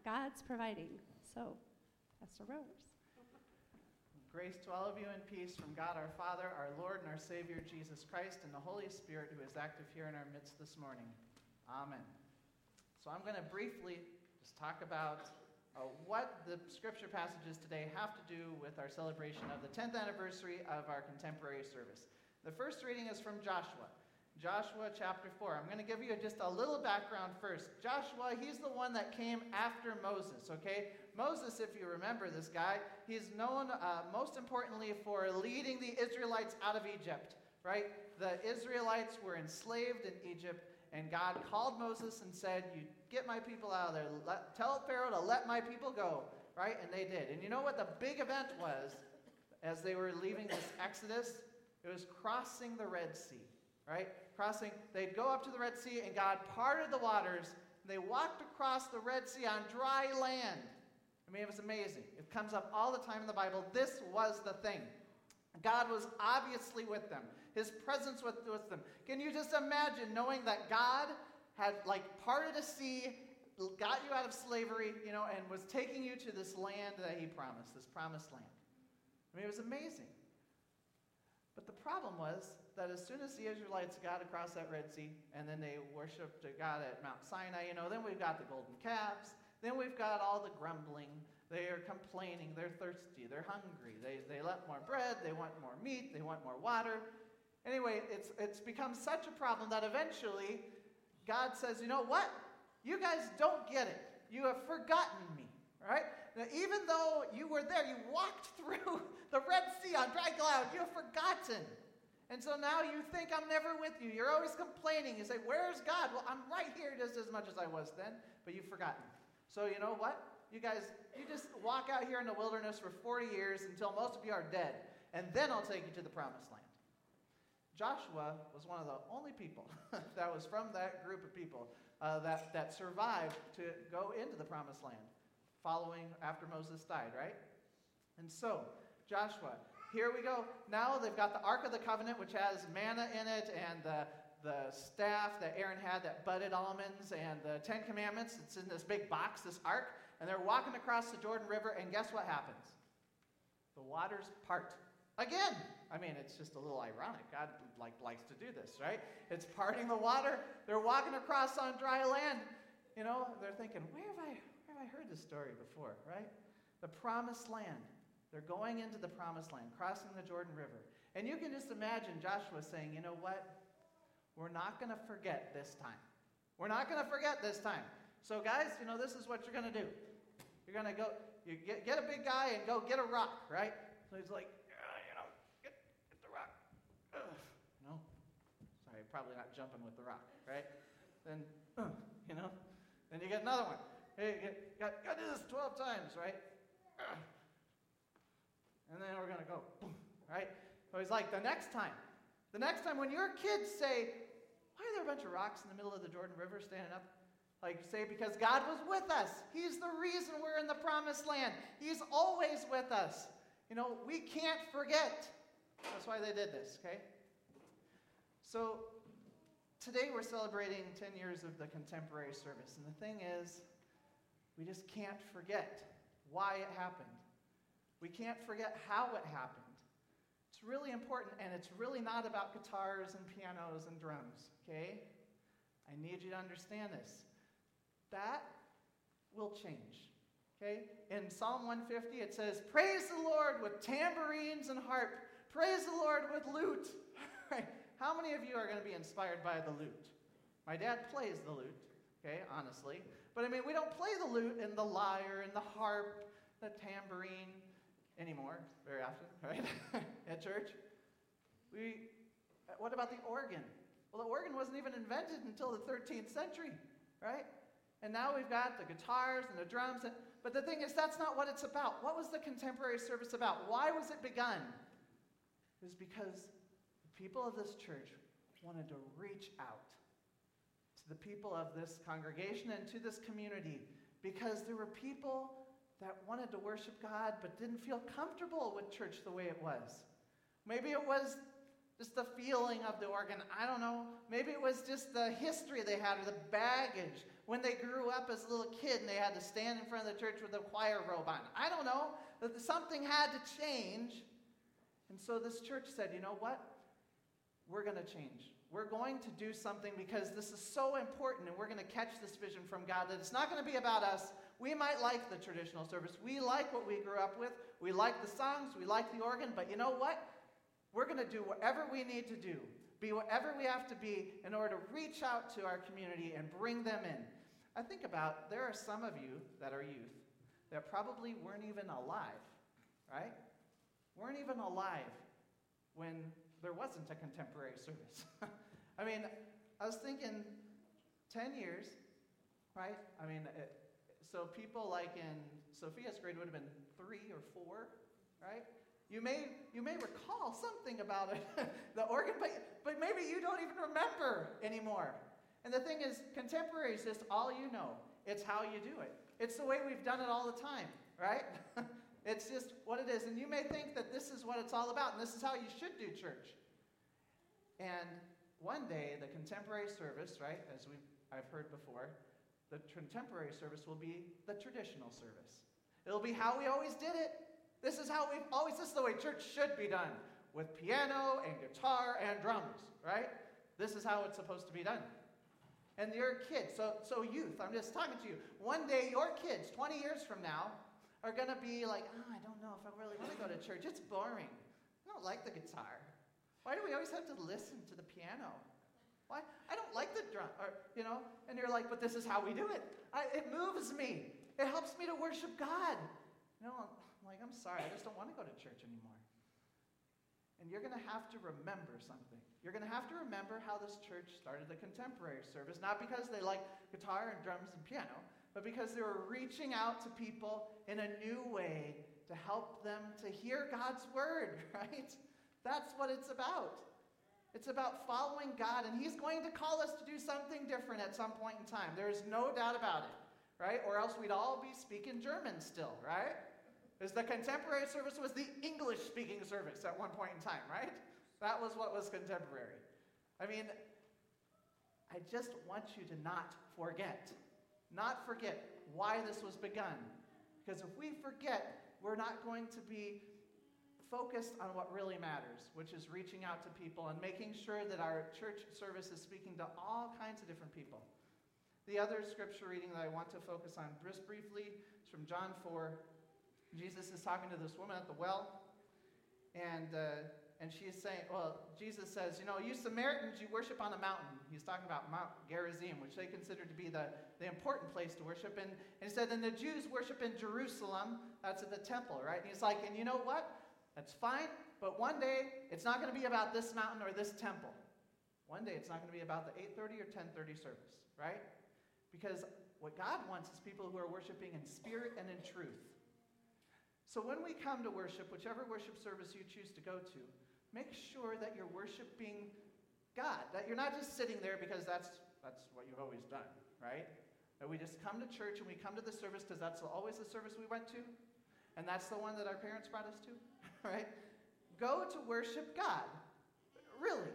God's providing. So, Pastor Rose. Grace to all of you and peace from God our Father, our Lord and our Savior, Jesus Christ, and the Holy Spirit who is active here in our midst this morning. Amen. So I'm going to briefly just talk about what the scripture passages today have to do with our celebration of the 10th anniversary of our contemporary service. The first reading is from Joshua. Joshua chapter 4. I'm going to give you just a little background first. Joshua, he's the one that came after Moses, okay? Moses, if you remember this guy, he's known most importantly for leading the Israelites out of Egypt, right? The Israelites were enslaved in Egypt, and God called Moses and said, you get my people out of there. Tell Pharaoh to let my people go, right? And they did. And you know what the big event was as they were leaving this Exodus? It was crossing the Red Sea, right? They'd go up to the Red Sea, and God parted the waters, and they walked across the Red Sea on dry land. I mean, it was amazing. It comes up all the time in the Bible. This was the thing. God was obviously with them. His presence was with them. Can you just imagine knowing that God had parted a sea, got you out of slavery, and was taking you to this land that he promised, this promised land? I mean, it was amazing. But the problem was that as soon as the Israelites got across that Red Sea, and then they worshiped God at Mount Sinai, then we've got the golden calves. Then we've got all the grumbling. They are complaining. They're thirsty. They're hungry. They want more bread. They want more meat. They want more water. Anyway, it's become such a problem that eventually God says, you know what? You guys don't get it. You have forgotten me. Right? Now, even though you were there, you walked through the Red Sea on dry ground. You have forgotten. And so now you think I'm never with you. You're always complaining. You say, where's God? Well, I'm right here just as much as I was then, but you've forgotten. So you know what? You guys, you just walk out here in the wilderness for 40 years until most of you are dead, and then I'll take you to the promised land. Joshua was one of the only people that was from that group of people that survived to go into the promised land following after Moses died, right? And so, Joshua, here we go. Now they've got the Ark of the Covenant, which has manna in it, and the staff that Aaron had that budded almonds, and the 10 Commandments. It's in this big box, this ark, and they're walking across the Jordan River, and guess what happens? The waters part. Again! I mean, it's just a little ironic. God likes to do this, right? It's parting the water. They're walking across on dry land. They're thinking, where have I heard this story before, right? The promised land. They're going into the promised land, crossing the Jordan River. And you can just imagine Joshua saying, you know what? We're not going to forget this time. We're not going to forget this time. So guys, this is what you're going to do. You're going to go, you get a big guy and go get a rock, right? So he's like, get the rock. No. Sorry, probably not jumping with the rock, right? Then, then you get another one. Hey, got to do this 12 times, right? And then we're going to go, boom, right? So he's like, the next time when your kids say, why are there a bunch of rocks in the middle of the Jordan River standing up? Say, because God was with us. He's the reason we're in the promised land. He's always with us. We can't forget. That's why they did this, okay? So today we're celebrating 10 years of the contemporary service. And the thing is, we just can't forget why it happened. We can't forget how it happened. It's really important, and it's really not about guitars and pianos and drums, okay? I need you to understand this. That will change, okay? In Psalm 150, it says, praise the Lord with tambourines and harp. Praise the Lord with lute. Right? How many of you are going to be inspired by the lute? My dad plays the lute, okay, honestly. But we don't play the lute and the lyre and the harp, the tambourine anymore, very often, right? At church. What about the organ? Well, the organ wasn't even invented until the 13th century, right? And now we've got the guitars and the drums. But the thing is, that's not what it's about. What was the contemporary service about? Why was it begun? It was because the people of this church wanted to reach out to the people of this congregation and to this community, because there were people that wanted to worship God but didn't feel comfortable with church the way it was. Maybe it was just the feeling of the organ. I don't know. Maybe it was just the history they had or the baggage. when they grew up as a little kid and they had to stand in front of the church with a choir robe on. I don't know. Something had to change. And so this church said, you know what? We're going to change. We're going to do something because this is so important, and we're going to catch this vision from God that it's not going to be about us. We might like the traditional service. We like what we grew up with. We like the songs. We like the organ. But you know what? We're going to do whatever we need to do, be whatever we have to be in order to reach out to our community and bring them in. I think about, there are some of you that are youth that probably weren't even alive, right? Weren't even alive when there wasn't a contemporary service. I mean, I was thinking 10 years, right? I mean, so people like in Sophia's grade would have been 3 or 4, right? You may recall something about it, the organ, but maybe you don't even remember anymore. And the thing is, contemporary is just all you know. It's how you do it. It's the way we've done it all the time, right? It's just what it is. And you may think that this is what it's all about, and this is how you should do church. And one day, the contemporary service, right, as I've heard before, the contemporary service will be the traditional service. It'll be how we always did it. This is the way church should be done, with piano and guitar and drums, right? This is how it's supposed to be done. And your kids, so youth, I'm just talking to you. One day, your kids, 20 years from now, are going to be like, I don't know if I really want to go to church. It's boring. I don't like the guitar. Why do we always have to listen to the piano? Why? I don't like the drum, and you're like, but this is how we do it. It moves me. It helps me to worship God. I'm like, I'm sorry, I just don't want to go to church anymore. And you're going to have to remember something. You're going to have to remember how this church started the contemporary service, not because they like guitar and drums and piano, but because they were reaching out to people in a new way to help them to hear God's word, right? That's what it's about. It's about following God, and he's going to call us to do something different at some point in time. There is no doubt about it, right? Or else we'd all be speaking German still, right? Because the contemporary service was the English-speaking service at one point in time, right? That was what was contemporary. I mean, I just want you to not forget why this was begun. Because if we forget, we're not going to be focused on what really matters, which is reaching out to people and making sure that our church service is speaking to all kinds of different people. The other scripture reading that I want to focus on just briefly is from John 4. Jesus is talking to this woman at the well, and she's saying, Jesus says, you Samaritans, you worship on a mountain. He's talking about Mount Gerizim, which they consider to be the important place to worship. And he said, and the Jews worship in Jerusalem. That's at the temple, right? And he's like, and you know what? That's fine, but one day, it's not going to be about this mountain or this temple. One day, it's not going to be about the 8:30 or 10:30 service, right? Because what God wants is people who are worshiping in spirit and in truth. So when we come to worship, whichever worship service you choose to go to, make sure that you're worshiping God, that you're not just sitting there because that's what you've always done, right? That we just come to church and we come to the service because that's always the service we went to, and that's the one that our parents brought us to. Right? Go to worship God. Really.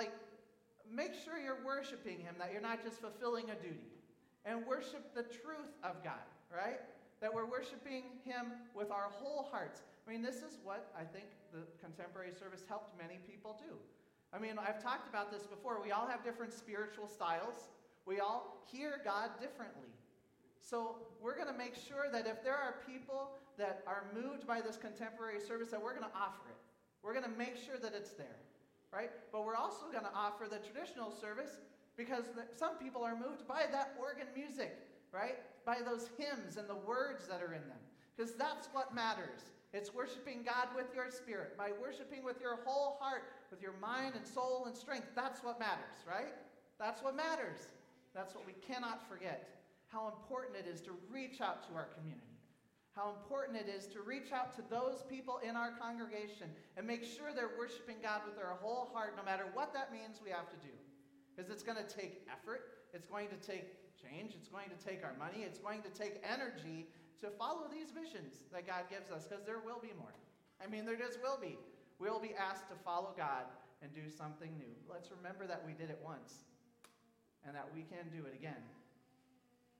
Make sure you're worshiping him, that you're not just fulfilling a duty. And worship the truth of God, right? That we're worshiping him with our whole hearts. I mean, this is what I think the contemporary service helped many people do. I mean, I've talked about this before. We all have different spiritual styles. We all hear God differently. So we're going to make sure that if there are people that are moved by this contemporary service, that we're going to offer it. We're going to make sure that it's there, right? But we're also going to offer the traditional service because some people are moved by that organ music, right? By those hymns and the words that are in them. Because that's what matters. It's worshiping God with your spirit, by worshiping with your whole heart, with your mind and soul and strength. That's what matters, right? That's what matters. That's what we cannot forget. How important it is to reach out to our community. How important it is to reach out to those people in our congregation and make sure they're worshiping God with their whole heart, no matter what that means we have to do. Because it's going to take effort. It's going to take change. It's going to take our money. It's going to take energy to follow these visions that God gives us, because there will be more. I mean, there just will be. We'll be asked to follow God and do something new. Let's remember that we did it once and that we can do it again.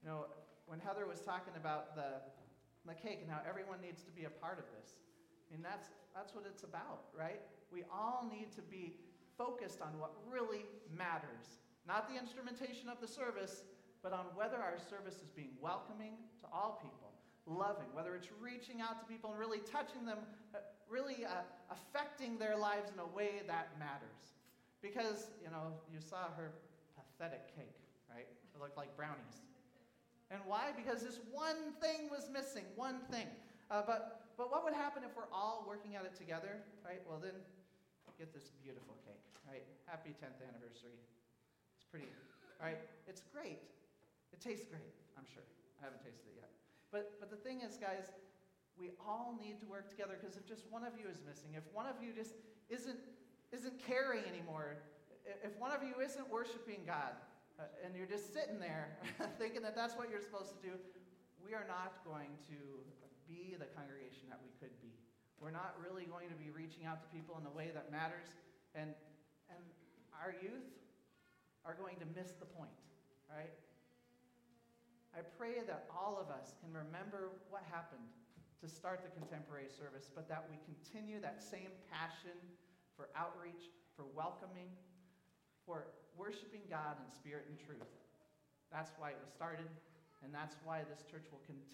You know, when Heather was talking about the cake and how everyone needs to be a part of this, I mean, that's what it's about, right? We all need to be focused on what really matters. Not the instrumentation of the service, but on whether our service is being welcoming to all people, loving, whether it's reaching out to people and really touching them, really affecting their lives in a way that matters. Because, you know, you saw her pathetic cake, right? It looked like brownies. And why? Because this one thing was missing, one thing. But what would happen if we're all working at it together, right? Well, then get this beautiful cake, right? Happy 10th anniversary. It's pretty, right? It's great. It tastes great, I'm sure. I haven't tasted it yet. But the thing is, guys, we all need to work together, because if just one of you is missing, if one of you just isn't caring anymore, if one of you isn't worshiping God, and you're just sitting there thinking that that's what you're supposed to do, we are not going to be the congregation that we could be. We're not really going to be reaching out to people in a way that matters, and our youth are going to miss the point, right? I pray that all of us can remember what happened to start the contemporary service, but that we continue that same passion for outreach, for welcoming, for worshiping God in spirit and truth. That's why it was started, and that's why this church will continue